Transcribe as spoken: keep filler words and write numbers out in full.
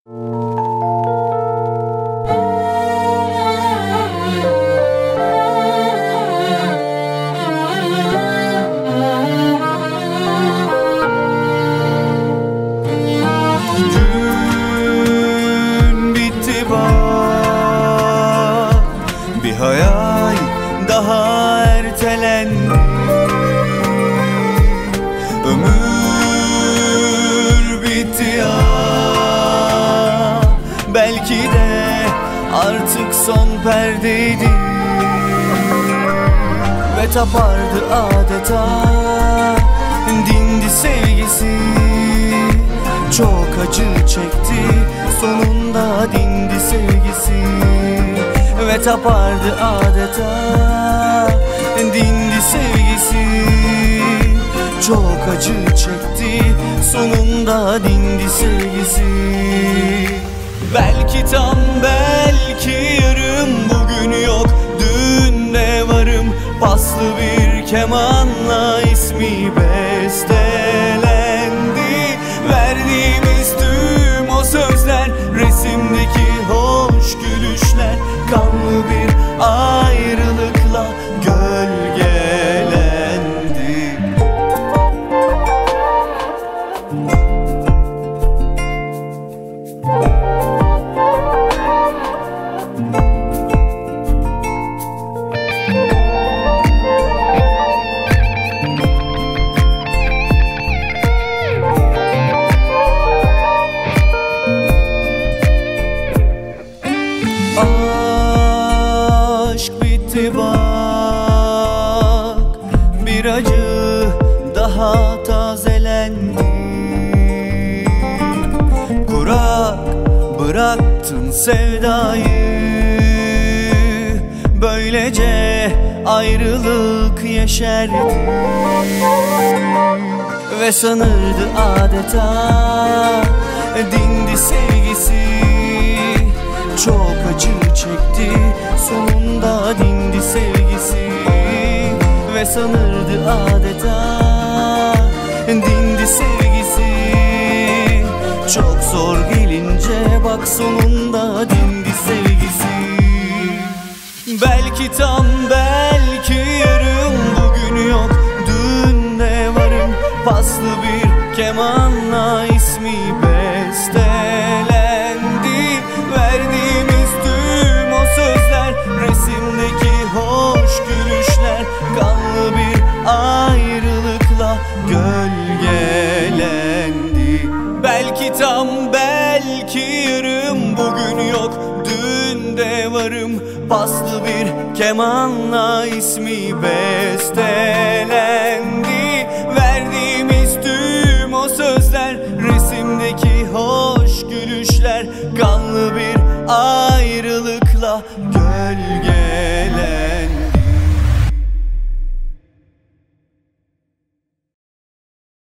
Gün bitti bak, bir hayal daha ertelendi. Ömür bitti ya, belki de artık son perdeydi. Ve tapardı adeta, dindi sevgisi. Çok acı çekti, sonunda dindi sevgisi. Ve tapardı adeta, dindi sevgisi. Çok acı çekti, sonunda dindi sevgisi. Belki tam, belki yarım, bugün yok, dün de varım. Paslı bir kemanla ismi bestelendi. Verdiğimiz tüm o sözler, resimdeki hoş gülüşler, kanlı bir ayrılıkla gölgelendi. Aşk bitti bak, bir acı daha tazelendi. Kurak bıraktın sevdayı, böylece ayrılık yeşerdi. Ve sanırdı adeta, dindi sevgisi. Çok acı çekti, sonunda dindi sevgisi. Ve sanırdı adeta, dindi sevgisi. Çok zor gelince bak sonunda dindi sevgisi. Belki tam, belki yarım, bugün yok, dün de varım. Paslı bir kemanla ismi bestelendi. Verdiğimiz tüm o sözler, resimdeki hoş gülüşler, kanlı bir ayrılıkla gölgelendi. Belki tam, belki yarım, bugün yok, dün de varım. Paslı bir kemanla ismi bestelendi. Verdiğimiz tüm o sözler, resimdeki hoş gülüşler, kanlı bir ayrılıkla gölgelendi.